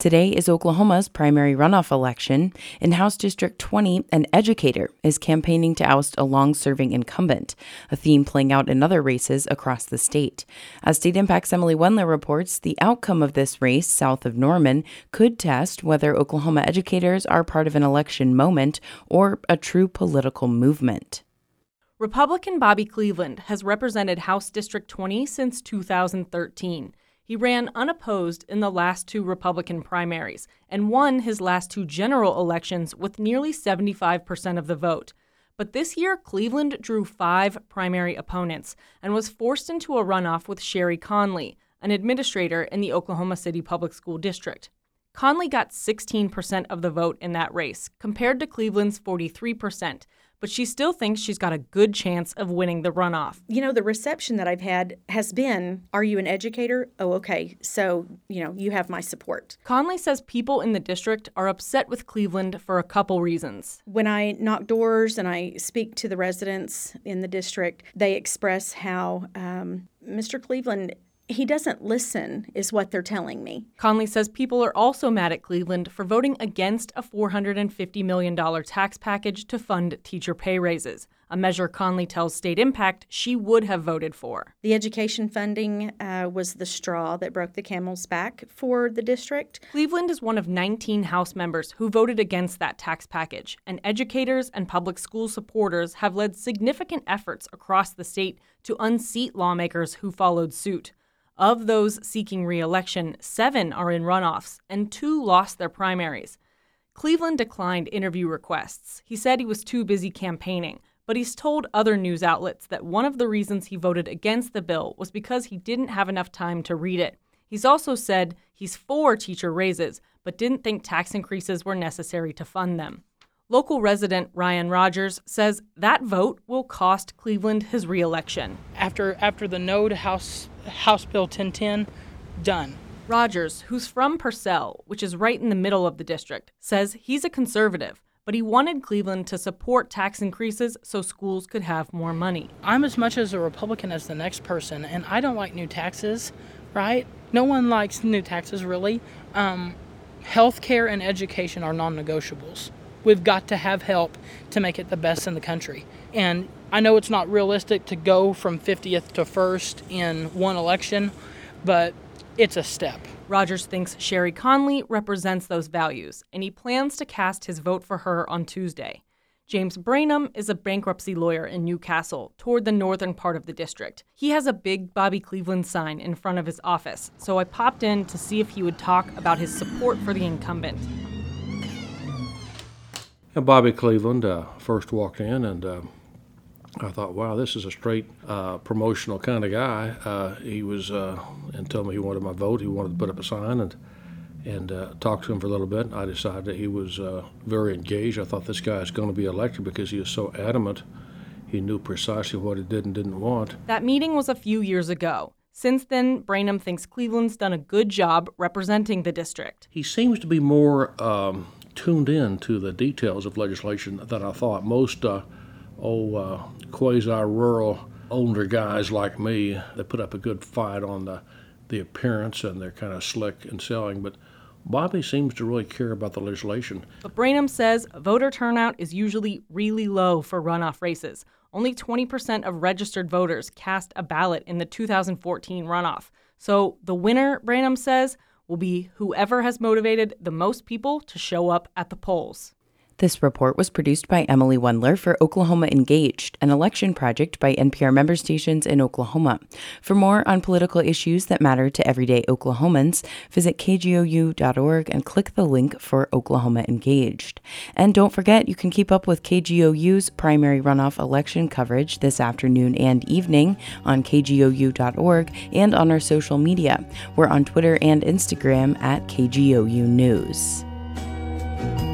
Today is Oklahoma's primary runoff election. In House District 20, an educator is campaigning to oust a long-serving incumbent, a theme playing out in other races across the state. As State Impact's Emily Wendler reports, the outcome of this race south of Norman could test whether Oklahoma educators are part of an election moment or a true political movement. Republican Bobby Cleveland has represented House District 20 since 2013. He ran unopposed in the last two Republican primaries and won his last two general elections with nearly 75% of the vote. But this year, Cleveland drew 5 primary opponents and was forced into a runoff with Sherry Conley, an administrator in the Oklahoma City Public School District. Conley got 16% of the vote in that race, compared to Cleveland's 43%. But she still thinks she's got a good chance of winning the runoff. You know, the reception that I've had has been, are you an educator? Oh, okay. So, you have my support. Conley says people in the district are upset with Cleveland for a couple reasons. When I knock doors and I speak to the residents in the district, they express how Mr. Cleveland, he doesn't listen, is what they're telling me. Conley says people are also mad at Cleveland for voting against a $450 million tax package to fund teacher pay raises, a measure Conley tells State Impact she would have voted for. The education funding was the straw that broke the camel's back for the district. Cleveland is one of 19 House members who voted against that tax package, and educators and public school supporters have led significant efforts across the state to unseat lawmakers who followed suit. Of those seeking re-election, 7 are in runoffs, and 2 lost their primaries. Cleveland declined interview requests. He said he was too busy campaigning, but he's told other news outlets that one of the reasons he voted against the bill was because he didn't have enough time to read it. He's also said he's for teacher raises, but didn't think tax increases were necessary to fund them. Local resident Ryan Rogers says that vote will cost Cleveland his re-election. After the no to House Bill 1010, done. Rogers, who's from Purcell, which is right in the middle of the district, says he's a conservative, but he wanted Cleveland to support tax increases so schools could have more money. I'm as much as a Republican as the next person, and I don't like new taxes, right? No one likes new taxes, really. Healthcare and education are non-negotiables. We've got to have help to make it the best in the country. And I know it's not realistic to go from 50th to 1st in one election, but it's a step. Rogers thinks Sherry Conley represents those values, and he plans to cast his vote for her on Tuesday. James Branham is a bankruptcy lawyer in Newcastle, toward the northern part of the district. He has a big Bobby Cleveland sign in front of his office, so I popped in to see if he would talk about his support for the incumbent. Bobby Cleveland first walked in, and I thought, wow, this is a straight promotional kind of guy. He was and told me he wanted my vote. He wanted to put up a sign and talked to him for a little bit. I decided that he was very engaged. I thought this guy is going to be elected because he is so adamant. He knew precisely what he did and didn't want. That meeting was a few years ago. Since then, Branham thinks Cleveland's done a good job representing the district. He seems to be more tuned in to the details of legislation than I thought. Most quasi-rural older guys like me, they put up a good fight on the appearance, and they're kind of slick in selling, but Bobby seems to really care about the legislation. But Branham says voter turnout is usually really low for runoff races. Only 20% of registered voters cast a ballot in the 2014 runoff. So the winner, Branham says, will be whoever has motivated the most people to show up at the polls. This report was produced by Emily Wendler for Oklahoma Engaged, an election project by NPR member stations in Oklahoma. For more on political issues that matter to everyday Oklahomans, visit kgou.org and click the link for Oklahoma Engaged. And don't forget, you can keep up with KGOU's primary runoff election coverage this afternoon and evening on kgou.org and on our social media. We're on Twitter and Instagram at KGOU News.